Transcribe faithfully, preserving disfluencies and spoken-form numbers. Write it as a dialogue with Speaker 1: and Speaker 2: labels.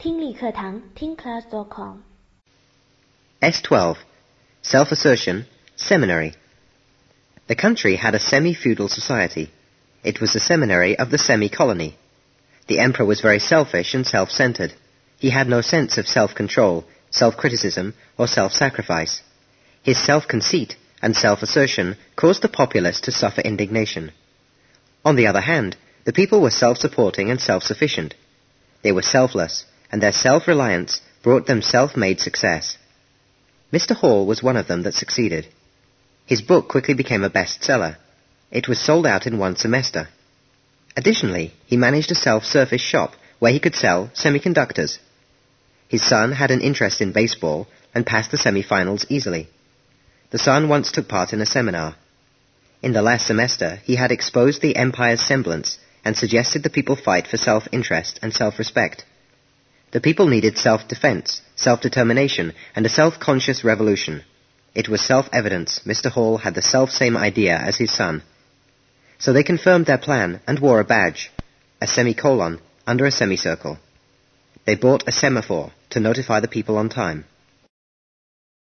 Speaker 1: 听力课堂听 class dot com
Speaker 2: S twelve. Self-assertion, seminary. The country had a semi-feudal society. It was the seminary of the semi-colony. The emperor was very selfish and self-centered. He had no sense of self-control, self-criticism, or self-sacrifice. His self-conceit and self-assertion caused the populace to suffer indignation. On the other hand, the people were self-supporting and self-sufficient. They were selfless, and their self-reliance brought them self-made success. Mister Hall was one of them that succeeded. His book quickly became a bestseller. It was sold out in one semester. Additionally, he managed a self-service shop where he could sell semiconductors. His son had an interest in baseball and passed the semifinals easily. The son once took part in a seminar. In the last semester, he had exposed the empire's semblance and suggested the people fight for self-interest and self-respect. The people needed self-defense, self-determination, and a self-conscious revolution. It was self-evident Mister Hall had the self-same idea as his son. So they confirmed their plan and wore a badge, a semicolon, under a semicircle. They bought a semaphore to notify the people on time.